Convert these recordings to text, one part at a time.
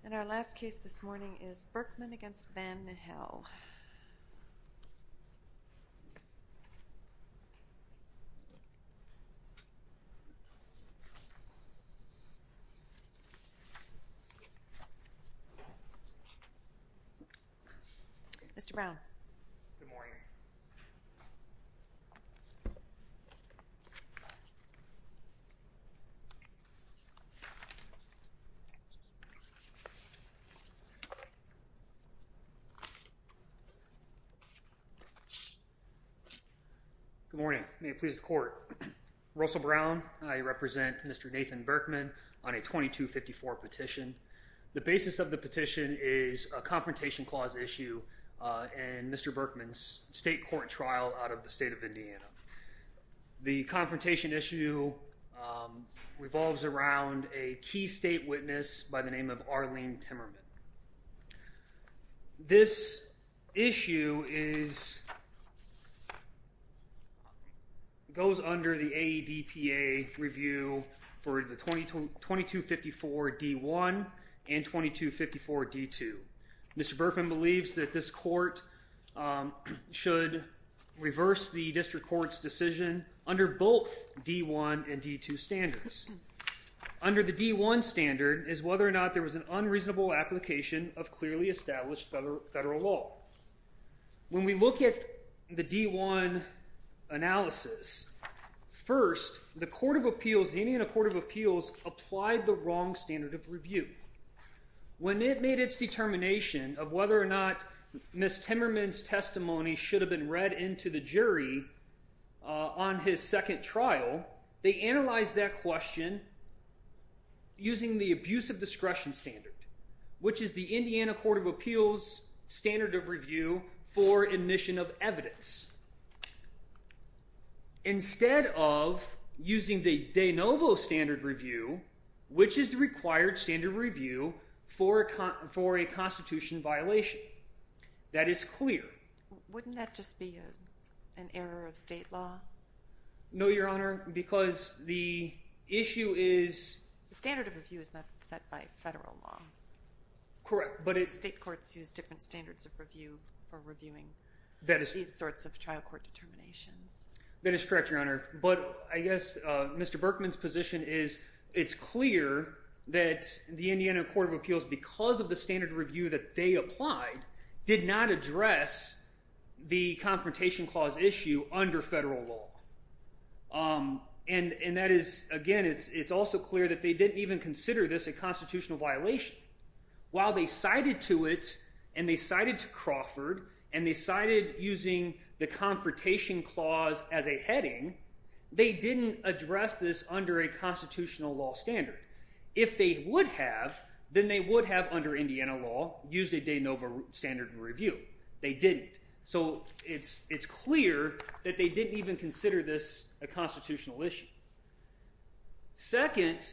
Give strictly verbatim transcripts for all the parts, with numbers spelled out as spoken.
And our last case this morning is Berkman against Van Nihel. Mister Brown. Good morning. Good morning. May it please the court. Russell Brown. I represent Mister Nathan Berkman on a twenty-two fifty-four petition. The basis of the petition is a confrontation clause issue uh, in Mister Berkman's state court trial out of the state of Indiana. The confrontation issue um, revolves around a key state witness by the name of Arlene Timmerman. This issue is goes under the A E D P A review for the twenty-two fifty-four D one and twenty-two fifty-four D two. Mister Berkman believes that this court um, should reverse the district court's decision under both D one and D two standards. Under the D one standard is whether or not there was an unreasonable application of clearly established federal, federal law. When we look at the D one analysis, first, the Court of Appeals, the Indiana Court of Appeals, applied the wrong standard of review. When it made its determination of whether or not Miz Timmerman's testimony should have been read into the jury uh, on his second trial, they analyzed that question using the abuse of discretion standard, which is the Indiana Court of Appeals standard of review for admission of evidence. Instead of using the de novo standard review, which is the required standard review for a, con- for a Constitution violation. That is clear. Wouldn't that just be a, an error of state law? No, Your Honor, because the issue is... The standard of review is not set by federal law. Correct, but it... State courts use different standards of review for reviewing that is, these sorts of trial court determinations. That is correct, Your Honor. But I guess uh, Mister Berkman's position is it's clear that the Indiana Court of Appeals, because of the standard of review that they applied, did not address the Confrontation Clause issue under federal law. Um, and, and that is, again, it's, it's also clear that they didn't even consider this a constitutional violation. While they cited to it, and they cited to Crawford, and they cited using the Confrontation Clause as a heading, they didn't address this under a constitutional law standard. If they would have, then they would have, under Indiana law, used a de novo standard of review. They didn't. So it's it's clear that they didn't even consider this a constitutional issue. Second,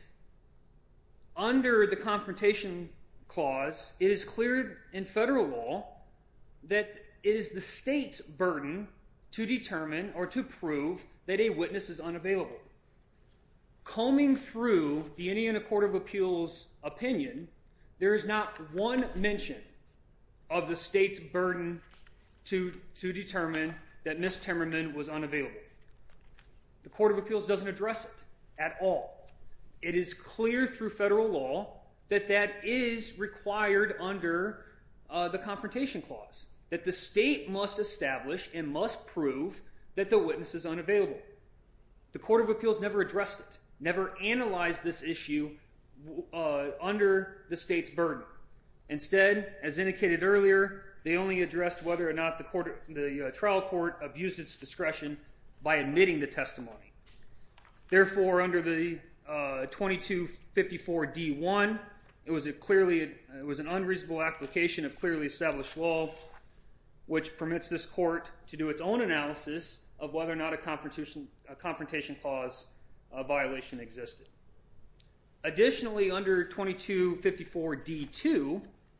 under the Confrontation Clause, it is clear in federal law that it is the state's burden to determine or to prove that a witness is unavailable. Combing through the Indiana Court of Appeals opinion, there is not one mention of the state's burden to, to determine that Miz Timmerman was unavailable. The Court of Appeals doesn't address it at all. It is clear through federal law that that is required under uh, the Confrontation Clause, that the state must establish and must prove that the witness is unavailable. The Court of Appeals never addressed it, never analyzed this issue uh, under the state's burden. Instead, as indicated earlier, they only addressed whether or not the, court, the uh, trial court abused its discretion by admitting the testimony. Therefore, under the uh, twenty-two fifty-four D one, it was a clearly it was an unreasonable application of clearly established law, which permits this court to do its own analysis of whether or not a confrontation, a confrontation clause uh, violation existed. Additionally, under twenty-two fifty-four D two,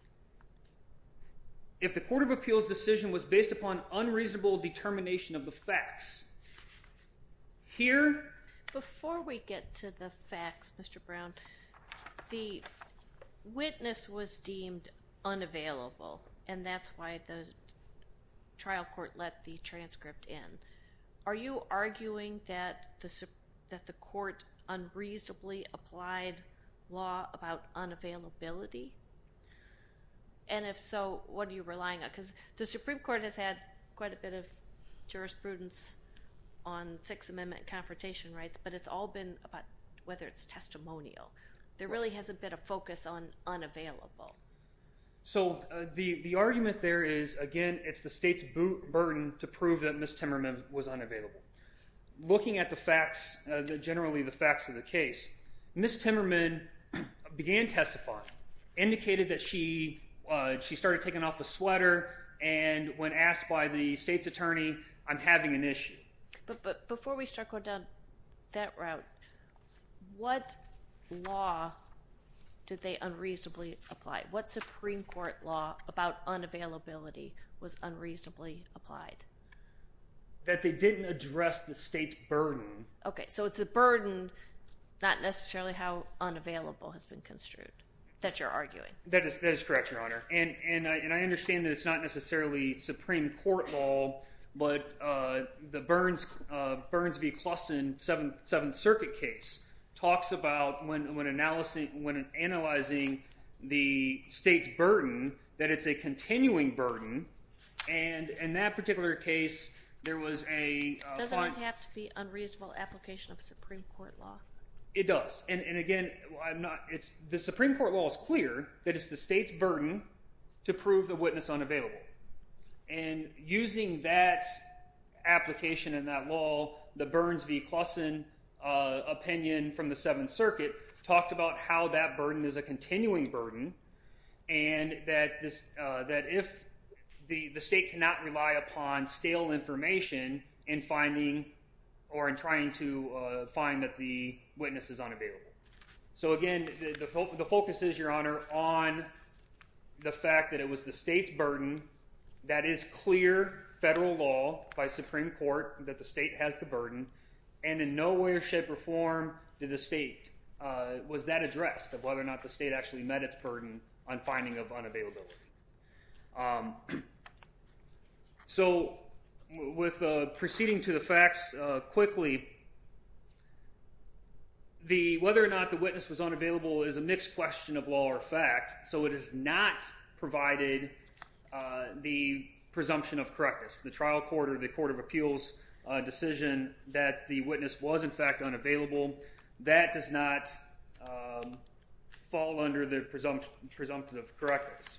if the Court of Appeals decision was based upon unreasonable determination of the facts, here... Before we get to the facts, Mister Brown, the witness was deemed unavailable, and that's why the trial court let the transcript in. Are you arguing that the that the court unreasonably applied law about unavailability? And if so, what are you relying on? Because the Supreme Court has had quite a bit of jurisprudence on Sixth Amendment confrontation rights, but it's all been about whether it's testimonial. There really hasn't been a focus on unavailable. So uh, the, the argument there is, again, it's the state's burden to prove that Miz Timmerman was unavailable. Looking at the facts, uh, the, generally the facts of the case, Miz Timmerman began testifying, indicated that she uh, she started taking off the sweater, and when asked by the state's attorney, I'm having an issue. But, but before we start going down that route, what law did they unreasonably apply? What Supreme Court law about unavailability was unreasonably applied? That they didn't address the state's burden. Okay, so it's a burden, not necessarily how unavailable has been construed, that you're arguing. That is that is correct, Your Honor. And and I, and I understand that it's not necessarily Supreme Court law, but uh, the Burns uh, Burns v. Clusson Seventh Seventh Circuit case talks about when when analyzing when analyzing the state's burden, that it's a continuing burden, and in that particular case there was a uh, doesn't fine, it have to be unreasonable application of Supreme Court law? It does, and and again, I'm not. It's the Supreme Court law is clear that it's the state's burden to prove the witness unavailable, and using that application in that law, the Burns v. Clusson uh, opinion from the Seventh Circuit talked about how that burden is a continuing burden, and that this uh, that if the the state cannot rely upon stale information in finding or in trying to uh, find that the witness is unavailable. So again, the, the, fo- the focus is, Your Honor, on the fact that it was the state's burden. That is clear federal law by Supreme Court that the state has the burden, and in no way, shape, or form did the state, uh, was that addressed, of whether or not the state actually met its burden on finding of unavailability. Um, so with uh, proceeding to the facts uh, quickly, the whether or not the witness was unavailable is a mixed question of law or fact, so it has not provided uh, the presumption of correctness. The trial court or the Court of Appeals uh, decision that the witness was in fact unavailable, that does not um, fall under the presumpt- presumptive correctness.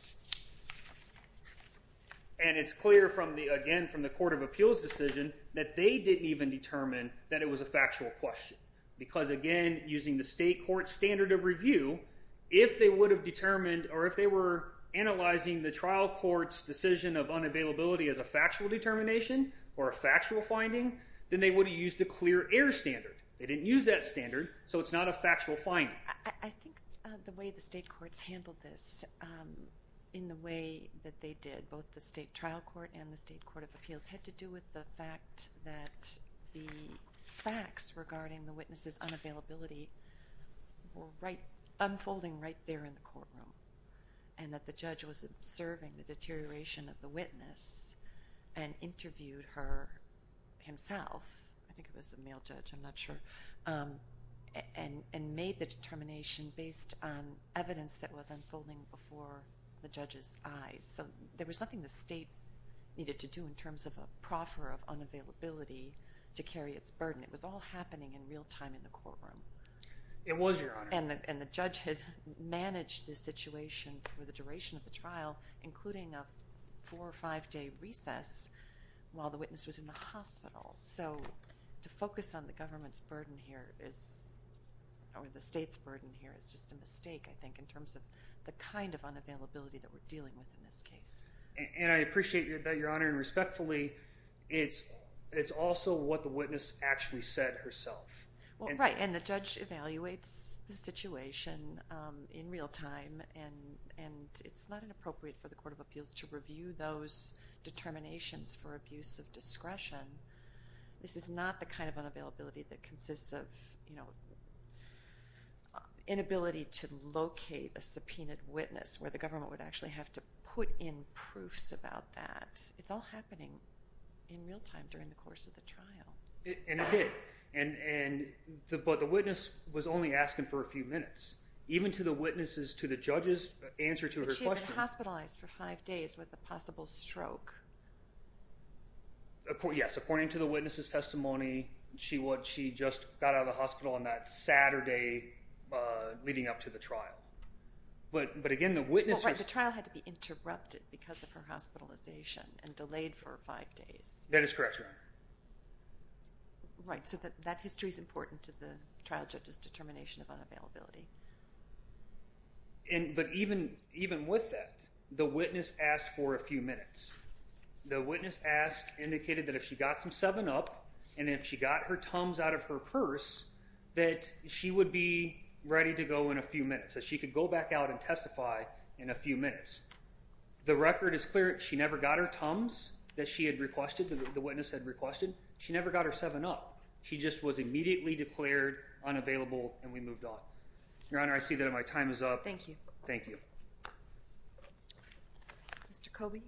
And it's clear from the, again, from the Court of Appeals decision that they didn't even determine that it was a factual question. Because again, using the state court standard of review, if they would have determined, or if they were analyzing the trial court's decision of unavailability as a factual determination or a factual finding, then they would have used the clear error standard. They didn't use that standard, so it's not a factual finding. I, I think uh, the way the state courts handled this, um, in the way that they did, both the state trial court and the state court of appeals, had to do with the fact that the facts regarding the witness's unavailability were right unfolding right there in the courtroom, and that the judge was observing the deterioration of the witness and interviewed her himself. I think it was the male judge, I'm not sure, um, and, and made the determination based on evidence that was unfolding before the judge's eyes. So there was nothing the state needed to do in terms of a proffer of unavailability to carry its burden. It was all happening in real time in the courtroom. It was, Your Honor. And the, and the judge had managed this situation for the duration of the trial, including a four or five day recess while the witness was in the hospital. So to focus on the government's burden here is, or the state's burden here, is just a mistake, I think, in terms of the kind of unavailability that we're dealing with in this case. And, and I appreciate that, Your Honor, and respectfully, it's it's also what the witness actually said herself. Well, and, right, and the judge evaluates the situation um, in real time, and and it's not inappropriate for the Court of Appeals to review those determinations for abuse of discretion. This is not the kind of unavailability that consists of, you know, inability to locate a subpoenaed witness where the government would actually have to put in proofs about that. It's all happening in real time during the course of the trial. It, and it did. And, and the, but the witness was only asking for a few minutes. Even to the witnesses, to the judge's answer to but her she had question. been hospitalized for five days with a possible stroke. Yes, according to the witness's testimony, she what she just got out of the hospital on that Saturday uh, leading up to the trial. But but again, the witness. Well, right, was, the trial had to be interrupted because of her hospitalization and delayed for five days. That is correct, Your Honor. Right, so that, that history is important to the trial judge's determination of unavailability. And but even even with that, the witness asked for a few minutes. The witness asked, indicated that if she got some seven up, and if she got her Tums out of her purse, that she would be ready to go in a few minutes, that she could go back out and testify in a few minutes. The record is clear. She never got her Tums that she had requested, the, the witness had requested. She never got her seven up. She just was immediately declared unavailable, and we moved on. Your Honor, I see that my time is up. Thank you. Thank you. Mister Colby?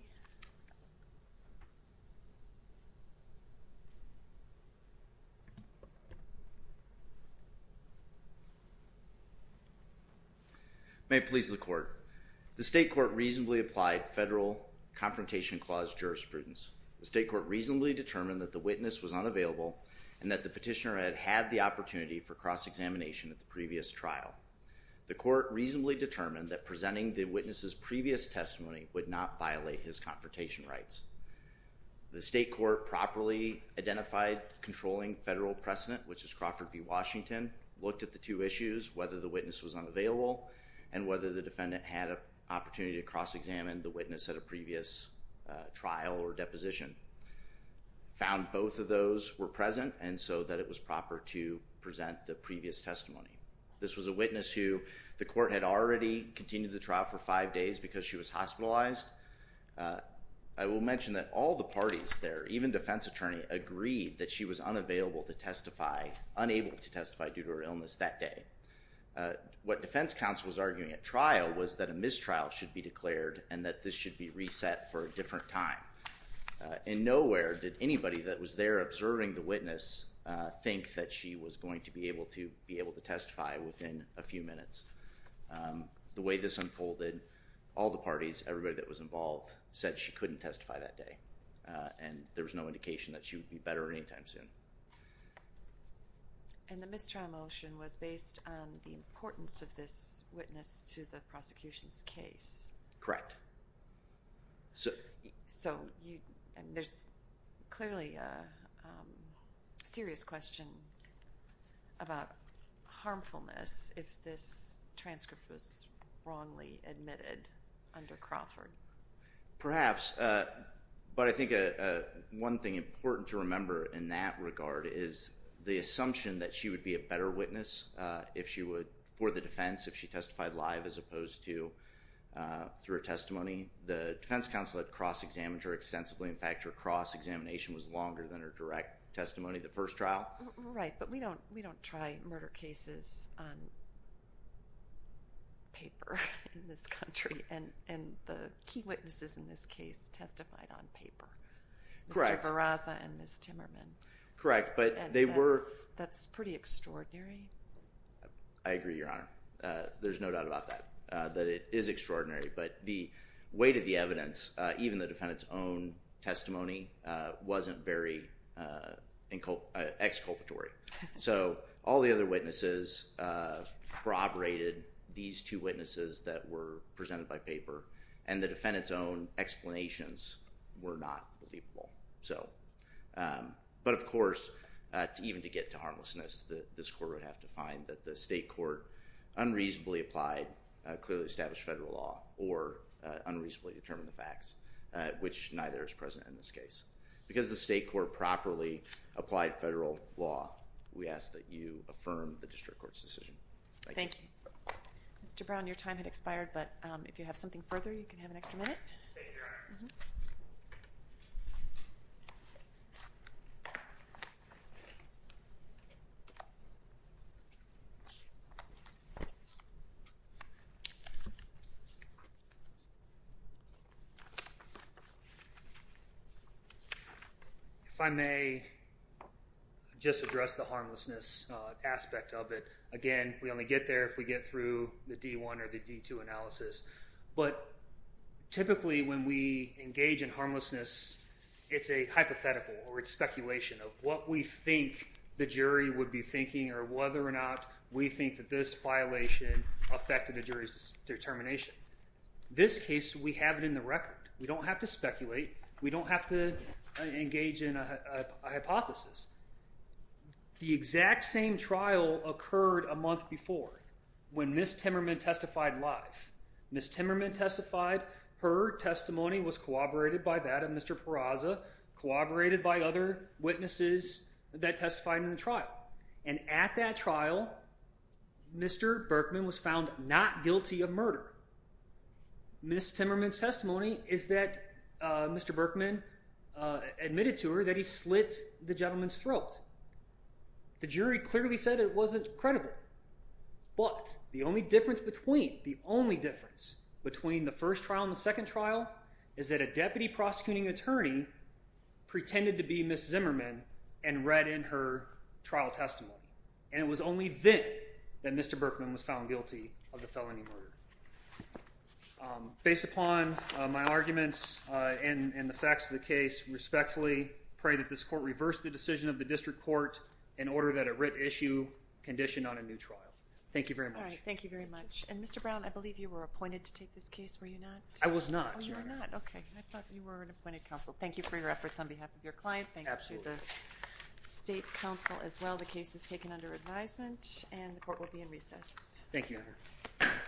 May it please the Court. The State Court reasonably applied Federal Confrontation Clause jurisprudence. The State Court reasonably determined that the witness was unavailable and that the petitioner had had the opportunity for cross-examination at the previous trial. The Court reasonably determined that presenting the witness's previous testimony would not violate his confrontation rights. The State Court properly identified controlling federal precedent, which is Crawford v. Washington, looked at the two issues, whether the witness was unavailable and whether the defendant had an opportunity to cross-examine the witness at a previous uh, trial or deposition. Found both of those were present, and so that it was proper to present the previous testimony. This was a witness who the court had already continued the trial for five days because she was hospitalized. Uh, I will mention that all the parties there, even defense attorney, agreed that she was unavailable to testify, unable to testify due to her illness that day. Uh, what defense counsel was arguing at trial was that a mistrial should be declared and that this should be reset for a different time. Uh, in nowhere did anybody that was there observing the witness uh, think that she was going to be able to be able to testify within a few minutes. Um, the way this unfolded, all the parties, everybody that was involved, said she couldn't testify that day, uh, and there was no indication that she would be better anytime soon. And the mistrial motion was based on the importance of this witness to the prosecution's case. Correct. So, so you, and there's clearly a um, serious question about harmfulness if this transcript was wrongly admitted under Crawford. Perhaps, uh, but I think a, a, one thing important to remember in that regard is the assumption that she would be a better witness uh, if she would, for the defense, if she testified live as opposed to uh, through her testimony. The defense counsel had cross-examined her extensively. In fact, her cross-examination was longer than her direct testimony the first trial. Right, but we don't we don't try murder cases on paper in this country, and, and the key witnesses in this case testified on paper. Correct. Mister Barraza and Miz Timmerman. Correct, but and they that's, were... That's pretty extraordinary. I agree, Your Honor. Uh, there's no doubt about that, uh, that it is extraordinary. But the weight of the evidence, uh, even the defendant's own testimony, uh, wasn't very uh, incul- uh, exculpatory. So all the other witnesses uh, corroborated these two witnesses that were presented by paper, and the defendant's own explanations were not believable. So... Um, But of course, uh, to even to get to harmlessness, the, this court would have to find that the state court unreasonably applied uh, clearly established federal law or uh, unreasonably determined the facts, uh, which neither is present in this case. Because the state court properly applied federal law, we ask that you affirm the district court's decision. Thank, Thank you. you. Mister Brown, your time had expired, but um, if you have something further, you can have an extra minute. Thank you, Your Honor. Mm-hmm. if I may just address the harmlessness uh, aspect of it. Again, we only get there if we get through the D one or the D two analysis. But typically when we engage in harmlessness, it's a hypothetical or it's speculation of what we think the jury would be thinking or whether or not we think that this violation affected a jury's determination. This case, we have it in the record. We don't have to speculate. We don't have to uh, engage in a, a, a hypothesis. The exact same trial occurred a month before when Miz Timmerman testified live. Miz Timmerman testified. Her testimony was corroborated by that of Mister Peraza, corroborated by other witnesses that testified in the trial. And at that trial, Mister Berkman was found not guilty of murder. Miz Timmerman's testimony is that uh, Mister Berkman uh, admitted to her that he slit the gentleman's throat. The jury clearly said it wasn't credible. But the only difference between, the only difference between the first trial and the second trial is that a deputy prosecuting attorney pretended to be Miz Zimmerman and read in her trial testimony. And it was only then that Mister Berkman was found guilty of the felony murder. Um, based upon uh, my arguments uh, and, and the facts of the case, respectfully pray that this court reverse the decision of the district court in order that a writ issue conditioned on a new trial. Thank you very much. All right, thank you very much. And Mister Brown, I believe you were appointed to take this case, were you not? I was not, Oh, you Your were Honor. not? Okay, I thought you were an appointed counsel. Thank you for your efforts on behalf of your client. Thanks Absolutely. to the state counsel as well. The case is taken under advisement, and the court will be in recess. Thank you, Your Honor.